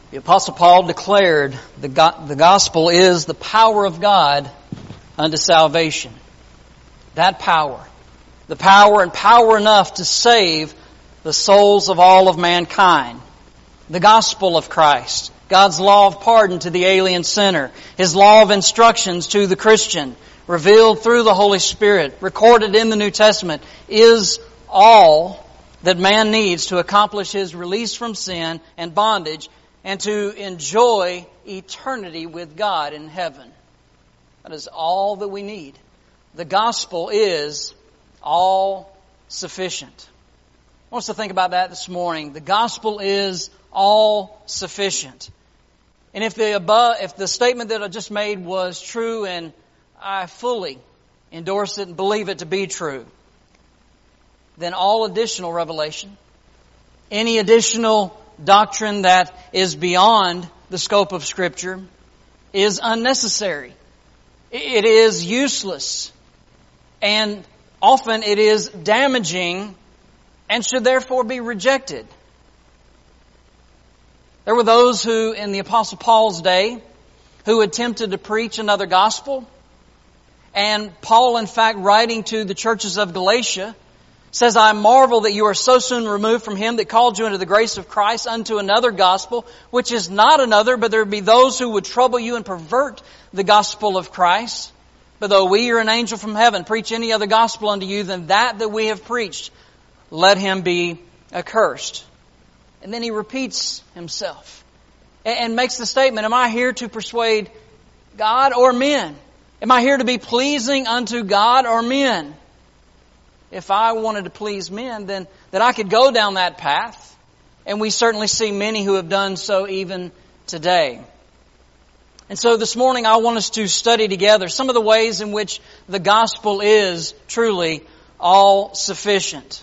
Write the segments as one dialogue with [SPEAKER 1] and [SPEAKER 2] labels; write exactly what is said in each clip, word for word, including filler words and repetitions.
[SPEAKER 1] The Apostle Paul declared the go- the gospel is the power of God unto salvation. That power. The power and power enough to save the souls of all of mankind. The gospel of Christ. God's law of pardon to the alien sinner. His law of instructions to the Christian. Revealed through the Holy Spirit. Recorded in the New Testament. Is all that man needs to accomplish his release from sin and bondage and to enjoy eternity with God in heaven. That is all that we need. The gospel is all sufficient. I want us to think about that this morning. The gospel is all sufficient. And if the above, if the statement that I just made was true, and I fully endorse it and believe it to be true, then all additional revelation, any additional doctrine that is beyond the scope of Scripture is unnecessary. It is useless. And often it is damaging and should therefore be rejected. There were those who, in the Apostle Paul's day, who attempted to preach another gospel. And Paul, in fact, writing to the churches of Galatia, says, I marvel that you are so soon removed from Him that called you into the grace of Christ unto another gospel, which is not another, but there be those who would trouble you and pervert the gospel of Christ. But though we or an angel from heaven preach any other gospel unto you than that that we have preached, let him be accursed. And then he repeats himself and makes the statement, am I here to persuade God or men? Am I here to be pleasing unto God or men? If I wanted to please men, then, then I could go down that path. And we certainly see many who have done so even today. And so this morning I want us to study together some of the ways in which the gospel is truly all sufficient.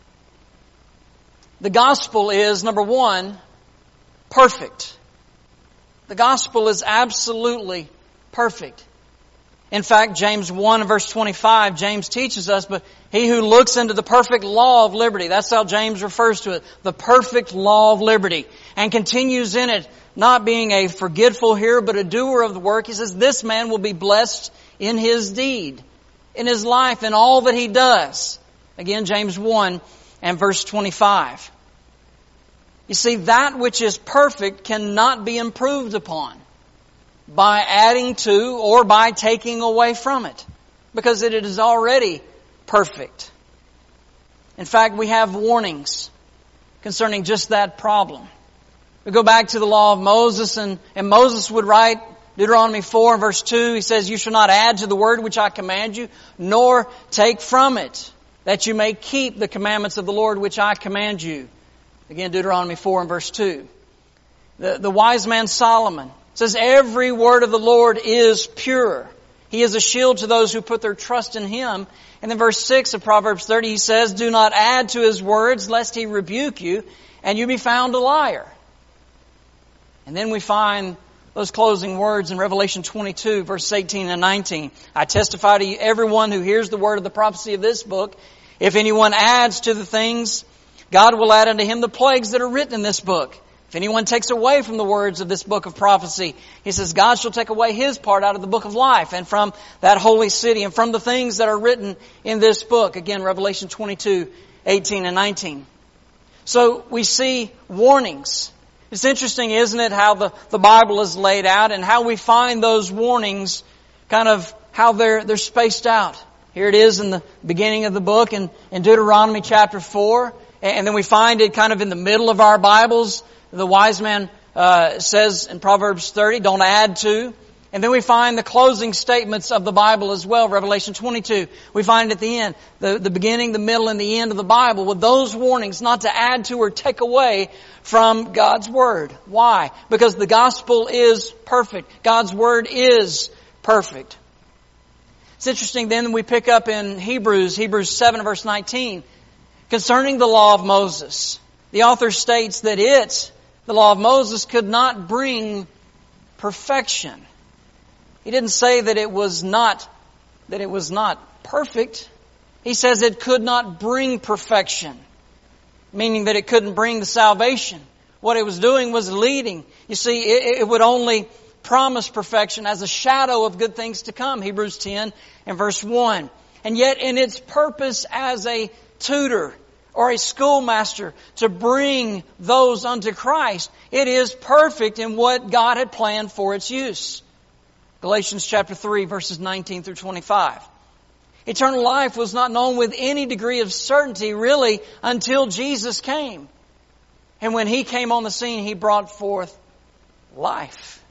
[SPEAKER 1] The gospel is, number one, perfect. The gospel is absolutely perfect. In fact, James one verse twenty-five, James teaches us, but he who looks into the perfect law of liberty, that's how James refers to it, the perfect law of liberty, and continues in it, not being a forgetful hearer, but a doer of the work. He says, this man will be blessed in his deed, in his life, in all that he does. Again, James one and verse twenty-five. You see, that which is perfect cannot be improved upon by adding to or by taking away from it, because it is already perfect. In fact, we have warnings concerning just that problem. We go back to the law of Moses, and, and Moses would write, Deuteronomy four verse two, he says, you shall not add to the word which I command you, nor take from it, that you may keep the commandments of the Lord which I command you. Again, Deuteronomy four and verse two. The, the wise man Solomon says, every word of the Lord is pure. He is a shield to those who put their trust in Him. And then verse six of Proverbs thirty, he says, do not add to His words, lest He rebuke you, and you be found a liar. And then we find those closing words in Revelation twenty-two, verse eighteen and nineteen. I testify to you, everyone who hears the word of the prophecy of this book, if anyone adds to the things, God will add unto him the plagues that are written in this book. If anyone takes away from the words of this book of prophecy, he says, God shall take away his part out of the book of life and from that holy city and from the things that are written in this book. Again, Revelation twenty-two, eighteen and nineteen. So we see warnings. It's interesting, isn't it, how the, the Bible is laid out and how we find those warnings, kind of how they're, they're spaced out. Here it is in the beginning of the book in, in Deuteronomy chapter four. And then we find it kind of in the middle of our Bibles. The wise man uh, says in Proverbs thirty, don't add to. And then we find the closing statements of the Bible as well, Revelation twenty-two. We find at the end, the, the beginning, the middle, and the end of the Bible with those warnings not to add to or take away from God's Word. Why? Because the gospel is perfect. God's Word is perfect. It's interesting then we pick up in Hebrews, Hebrews seven verse nineteen. Concerning the law of Moses, the author states that it, the law of Moses, could not bring perfection. He didn't say that it was not, that it was not perfect. He says it could not bring perfection, meaning that it couldn't bring the salvation. what it was doing was leading. You see, it, it would only promise perfection as a shadow of good things to come. Hebrews ten and verse one. And yet in its purpose as a tutor or a schoolmaster to bring those unto Christ, it is perfect in what God had planned for its use. Galatians chapter three, verses nineteen through twenty-five. Eternal life was not known with any degree of certainty, really, until Jesus came. And when He came on the scene, He brought forth life.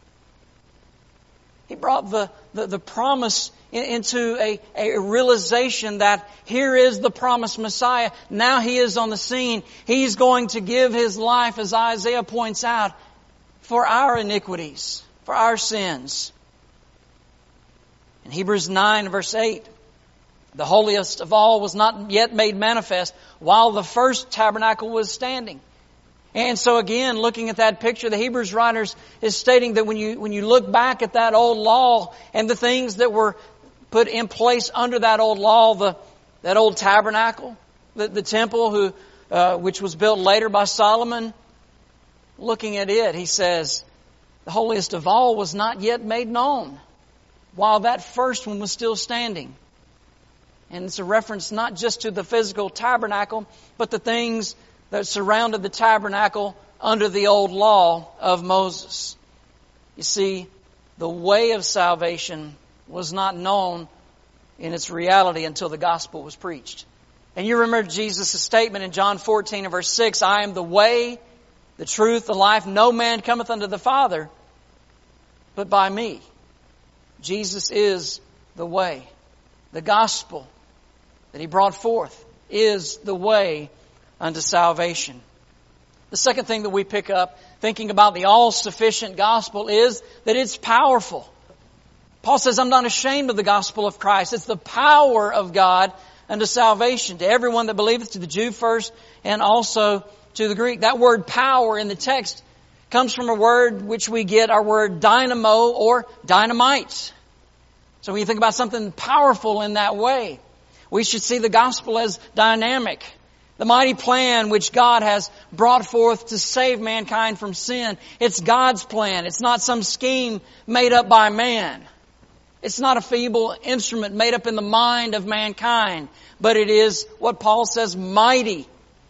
[SPEAKER 1] He brought the, the, the promise into a, a realization that here is the promised Messiah. Now He is on the scene. He's going to give His life, as Isaiah points out, for our iniquities, for our sins. In Hebrews nine, verse eight, the holiest of all was not yet made manifest while the first tabernacle was standing. And so again, looking at that picture, the Hebrews writers is stating that when you when you look back at that old law and the things that were put in place under that old law, the that old tabernacle, the, the temple, who uh, which was built later by Solomon, looking at it, he says, the holiest of all was not yet made known while that first one was still standing. And it's a reference not just to the physical tabernacle, but the things that surrounded the tabernacle under the old law of Moses. You see, the way of salvation was not known in its reality until the gospel was preached. And you remember Jesus' statement in John fourteen and verse six, I am the way, the truth, the life. No man cometh unto the Father but by me. Jesus is the way. The gospel that He brought forth is the way unto salvation. The second thing that we pick up, thinking about the all-sufficient gospel, is that it's powerful. Paul says, I'm not ashamed of the gospel of Christ. It's the power of God unto salvation, to everyone that believeth, to the Jew first, and also to the Greek. That word power in the text comes from a word which we get our word dynamo or dynamite. So when you think about something powerful in that way, we should see the gospel as dynamic. The mighty plan which God has brought forth to save mankind from sin. It's God's plan. It's not some scheme made up by man. It's not a feeble instrument made up in the mind of mankind. But it is what Paul says, mighty.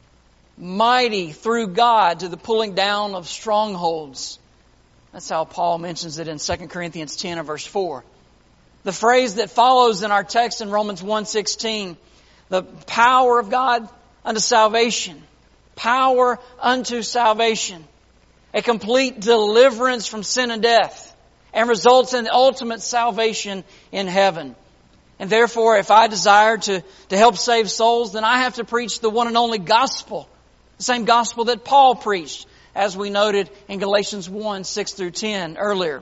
[SPEAKER 1] Mighty through God to the pulling down of strongholds. That's how Paul mentions it in Second Corinthians ten and verse four. The phrase that follows in our text in Romans one sixteen, the power of God unto salvation. Power unto salvation. A complete deliverance from sin and death. And results in ultimate salvation in heaven. And therefore, if I desire to, to help save souls, then I have to preach the one and only gospel. The same gospel that Paul preached, as we noted in Galatians one, six through ten earlier.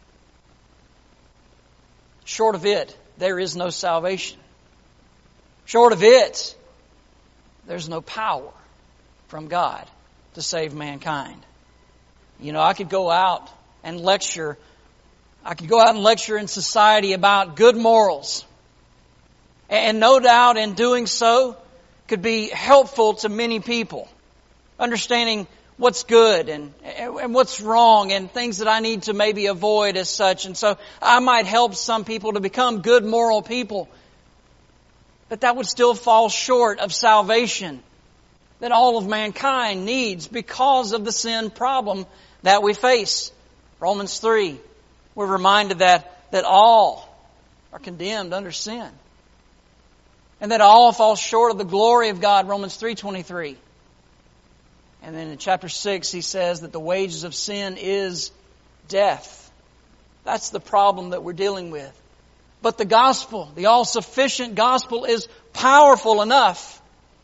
[SPEAKER 1] Short of it, there is no salvation. Short of it, there's no power from God to save mankind. You know, I could go out and lecture. I could go out and lecture in society about good morals. And no doubt in doing so could be helpful to many people. Understanding what's good and, and what's wrong and things that I need to maybe avoid as such. And so I might help some people to become good moral people. But that would still fall short of salvation that all of mankind needs because of the sin problem that we face. Romans three, we're reminded that, that all are condemned under sin. And that all fall short of the glory of God, Romans three twenty-three. And then in chapter six, he says that the wages of sin is death. That's the problem that we're dealing with. But the gospel, the all-sufficient gospel, is powerful enough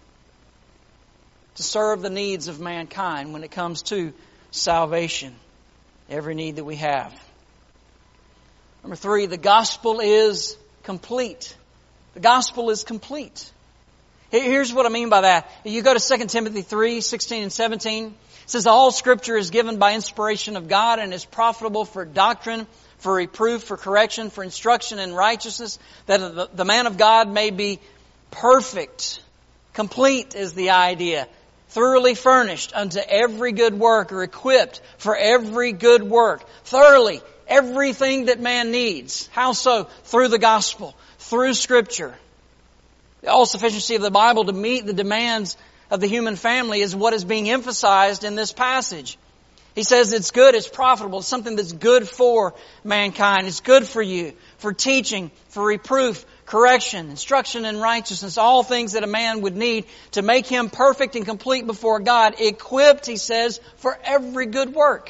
[SPEAKER 1] to serve the needs of mankind when it comes to salvation. Every need that we have. Number three, the gospel is complete. The gospel is complete. Here's what I mean by that. You go to Second Timothy three, sixteen and seventeen. It says, all Scripture is given by inspiration of God and is profitable for doctrine, for reproof, for correction, for instruction in righteousness, that the man of God may be perfect. Complete is the idea. thoroughly furnished unto every good work, or equipped for every good work. Thoroughly, everything that man needs. How so? Through the gospel, through Scripture. The all-sufficiency of the Bible to meet the demands of the human family is what is being emphasized in this passage. He says it's good, it's profitable, it's something that's good for mankind. It's good for you, for teaching, for reproof, correction, instruction in righteousness, all things that a man would need to make him perfect and complete before God, equipped, he says, for every good work.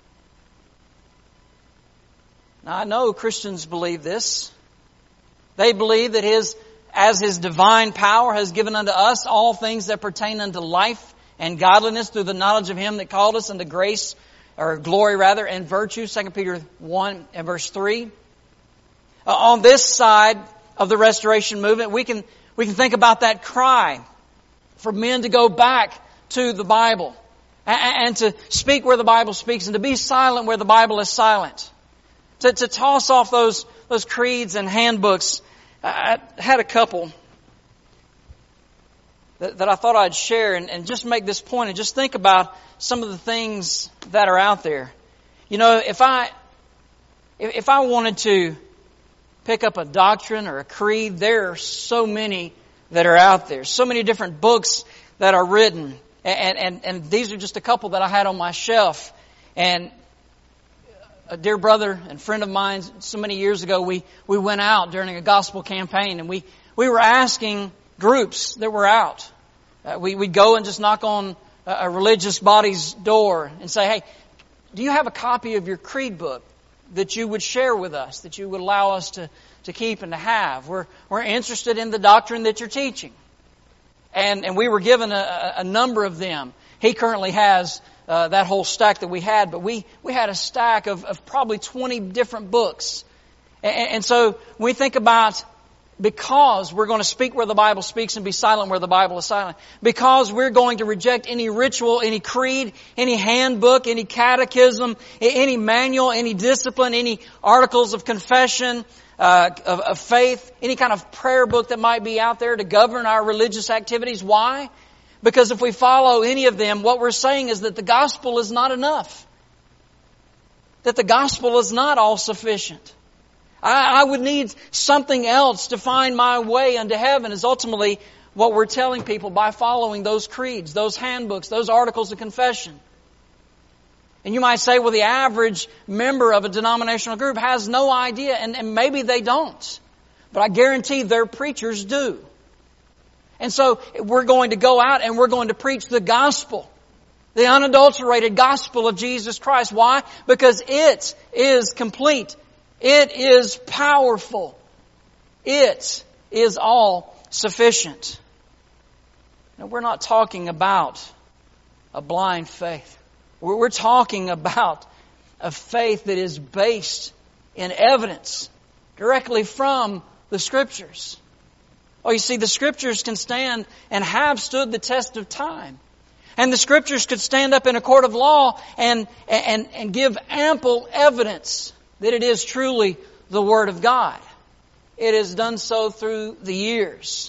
[SPEAKER 1] Now, I know Christians believe this. They believe that His, as His divine power has given unto us all things that pertain unto life and godliness through the knowledge of Him that called us unto grace, or glory rather, and virtue, Second Peter one and verse three. Uh, on this side of the restoration movement, we can, we can think about that cry for men to go back to the Bible and, and to speak where the Bible speaks and to be silent where the Bible is silent. To, to toss off those, those creeds and handbooks. I had a couple that, that I thought I'd share and, and just make this point and just think about some of the things that are out there. You know, if I, if, if I wanted to pick up a doctrine or a creed, there are so many that are out there. So many different books that are written. And, and, and these are just a couple that I had on my shelf. And a dear brother and friend of mine, so many years ago, we, we went out during a gospel campaign and we, we were asking groups that were out. Uh, we, we'd go and just knock on a, a religious body's door and say, hey, do you have a copy of your creed book that you would share with us, that you would allow us to, to keep and to have? We're, we're interested in the doctrine that you're teaching. And, and we were given a, a number of them. He currently has Uh, that whole stack that we had, but we, we had a stack of, of probably twenty different books. And, and so when we think about, because we're going to speak where the Bible speaks and be silent where the Bible is silent, because we're going to reject any ritual, any creed, any handbook, any catechism, any manual, any discipline, any articles of confession, uh, of, of faith, any kind of prayer book that might be out there to govern our religious activities. Why? Because if we follow any of them, what we're saying is that the gospel is not enough. That the gospel is not all sufficient. I, I would need something else to find my way unto heaven, is ultimately what we're telling people by following those creeds, those handbooks, those articles of confession. And you might say, well, the average member of a denominational group has no idea, and, and maybe they don't. But I guarantee their preachers do. And so we're going to go out and we're going to preach the gospel, the unadulterated gospel of Jesus Christ. Why? Because it is complete. It is powerful. It is all sufficient. Now, we're not talking about a blind faith. We're talking about a faith that is based in evidence directly from the Scriptures. Oh, you see, the Scriptures can stand and have stood the test of time. And the Scriptures could stand up in a court of law and, and, and give ample evidence that it is truly the Word of God. It has done so through the years.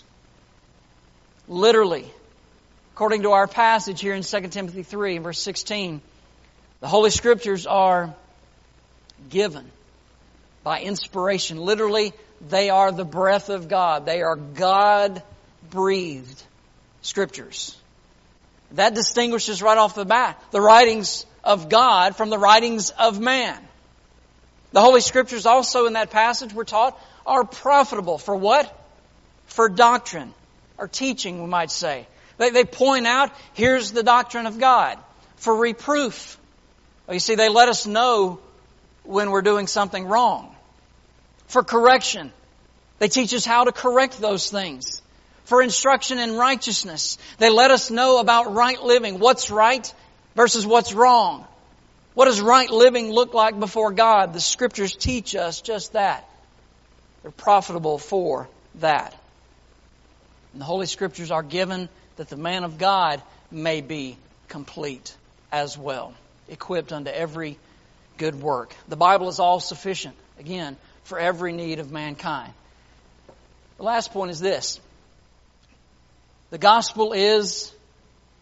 [SPEAKER 1] Literally, according to our passage here in Second Timothy three, verse sixteen, the Holy Scriptures are given by inspiration. Literally, they are the breath of God. They are God-breathed Scriptures. That distinguishes right off the bat the writings of God from the writings of man. The Holy Scriptures also in that passage, we're taught, are profitable. For what? For doctrine, or teaching, we might say. They, they point out, here's the doctrine of God. For reproof. Well, you see, they let us know when we're doing something wrong. For correction. They teach us how to correct those things. For instruction in righteousness. They let us know about right living. What's right versus what's wrong. What does right living look like before God? The Scriptures teach us just that. They're profitable for that. And the Holy Scriptures are given that the man of God may be complete as well. Equipped unto every good work. The Bible is all sufficient, again, for every need of mankind. The last point is this. The gospel is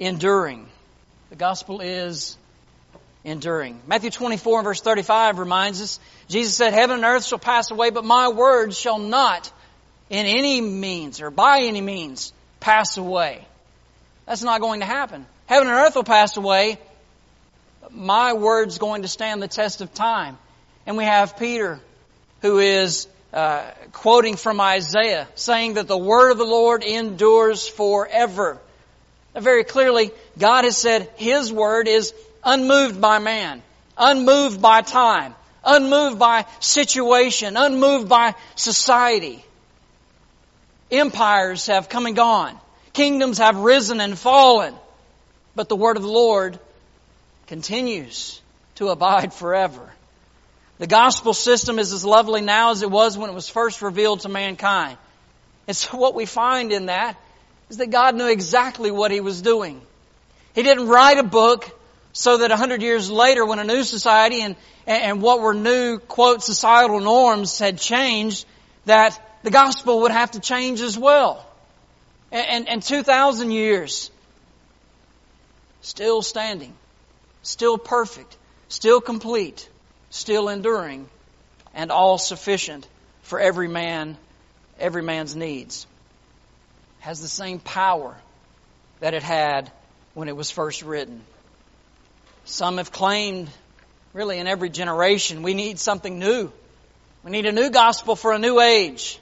[SPEAKER 1] enduring. The gospel is enduring. Matthew twenty-four and verse thirty-five reminds us, Jesus said, heaven and earth shall pass away, but my words shall not in any means or by any means pass away. That's not going to happen. Heaven and earth will pass away, but my word's going to stand the test of time. And we have Peter, who is uh, quoting from Isaiah, saying that the word of the Lord endures forever. Now, very clearly, God has said His word is unmoved by man, unmoved by time, unmoved by situation, unmoved by society. Empires have come and gone. Kingdoms have risen and fallen. But the word of the Lord continues to abide forever. The gospel system is as lovely now as it was when it was first revealed to mankind. And so what we find in that is that God knew exactly what He was doing. He didn't write a book so that a hundred years later, when a new society and, and what were new, quote, societal norms had changed, that the gospel would have to change as well. And, and, and two thousand years, still standing, still perfect, still complete, still enduring, and all sufficient for every man, every man's needs. Has the same power that it had when it was first written. Some have claimed, really in every generation, we need something new. We need a new gospel for a new age.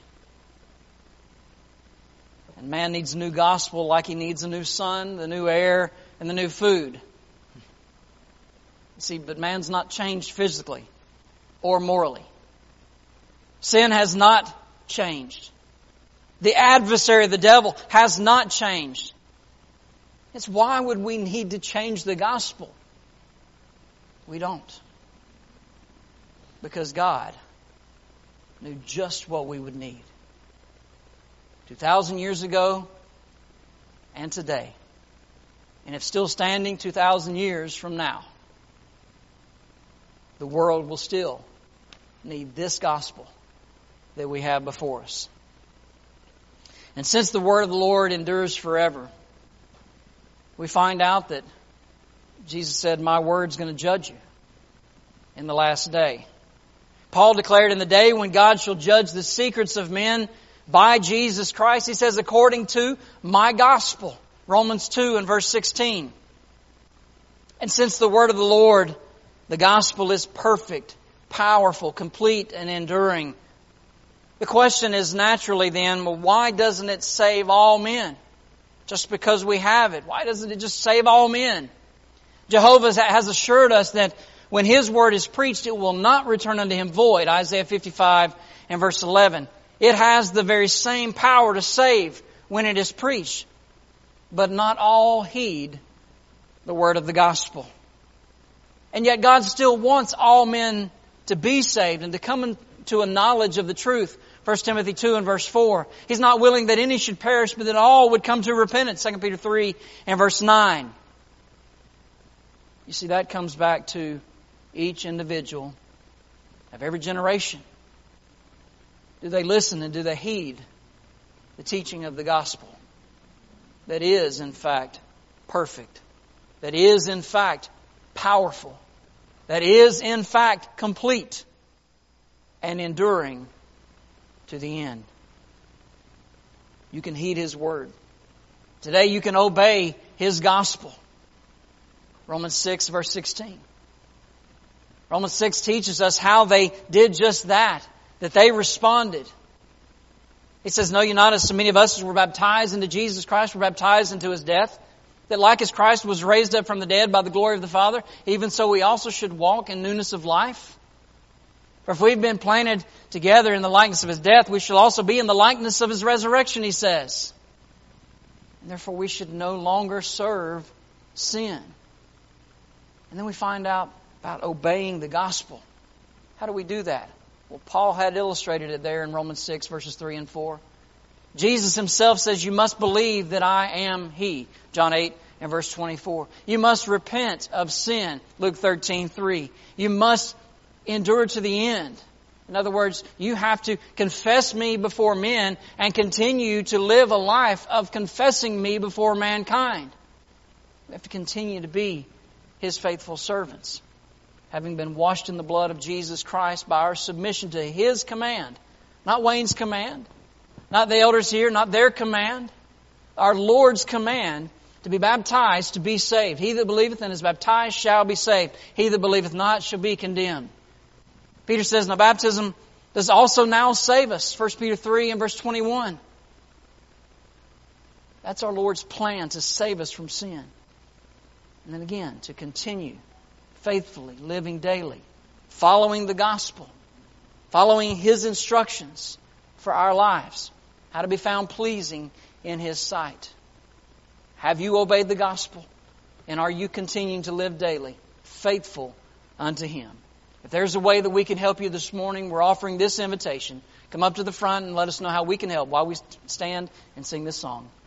[SPEAKER 1] And man needs a new gospel like he needs a new sun, the new air, and the new food. See, but man's not changed physically or morally. Sin has not changed. The adversary, the devil, has not changed. It's why would we need to change the gospel? We don't. Because God knew just what we would need. Two thousand years ago and today. And if still standing two thousand years from now, the world will still need this gospel that we have before us. And since the word of the Lord endures forever, we find out that Jesus said, my word's going to judge you in the last day. Paul declared in the day when God shall judge the secrets of men by Jesus Christ, he says, according to my gospel. Romans two and verse sixteen. And since the word of the Lord, the gospel is perfect, powerful, complete, and enduring, the question is naturally then, well, why doesn't it save all men? Just because we have it, why doesn't it just save all men? Jehovah has assured us that when His word is preached, it will not return unto Him void. Isaiah fifty-five and verse eleven. It has the very same power to save when it is preached. But not all heed the word of the gospel. And yet God still wants all men to be saved and to come into a knowledge of the truth. First Timothy two and verse four. He's not willing that any should perish, but that all would come to repentance. Second Peter three and verse nine. You see, that comes back to each individual of every generation. Do they listen and do they heed the teaching of the gospel? That is, in fact, perfect. That is, in fact, powerful. That is, in fact, complete and enduring to the end. You can heed His word. Today you can obey His gospel. Romans six verse sixteen. Romans six teaches us how they did just that. That they responded. It says, know ye not as so many of us as were baptized into Jesus Christ, were baptized into His death? That like as Christ was raised up from the dead by the glory of the Father, even so we also should walk in newness of life? For if we've been planted together in the likeness of His death, we shall also be in the likeness of His resurrection, he says. And therefore we should no longer serve sin. And then we find out about obeying the gospel. How do we do that? Well, Paul had illustrated it there in Romans six, verses three and four. Jesus Himself says, you must believe that I am He. John eight and verse twenty-four. You must repent of sin. Luke thirteen three. You must endure to the end. In other words, you have to confess me before men and continue to live a life of confessing me before mankind. We have to continue to be His faithful servants, having been washed in the blood of Jesus Christ by our submission to His command. Not Wayne's command, not the elders here, not their command. Our Lord's command to be baptized, to be saved. He that believeth and is baptized shall be saved. He that believeth not shall be condemned. Peter says, now baptism does also now save us. First Peter three and verse twenty-one. That's our Lord's plan, to save us from sin. And then again, to continue faithfully living daily, following the gospel, following His instructions for our lives, how to be found pleasing in His sight. Have you obeyed the gospel? And are you continuing to live daily, faithful unto Him? If there's a way that we can help you this morning, we're offering this invitation. Come up to the front and let us know how we can help while we stand and sing this song.